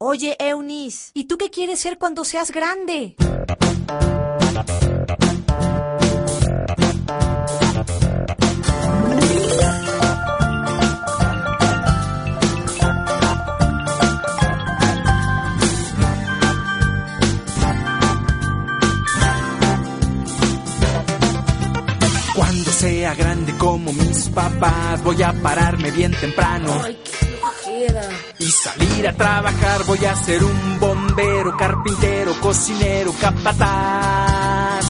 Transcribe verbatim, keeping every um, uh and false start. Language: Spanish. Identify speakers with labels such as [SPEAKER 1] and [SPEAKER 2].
[SPEAKER 1] Oye, Eunice, ¿y tú qué quieres ser cuando seas grande?
[SPEAKER 2] Cuando sea grande como mis papás, voy a pararme bien temprano.
[SPEAKER 1] Ay, qué flojera.
[SPEAKER 2] Y salir a trabajar, voy a ser un bombero, carpintero, cocinero, capataz.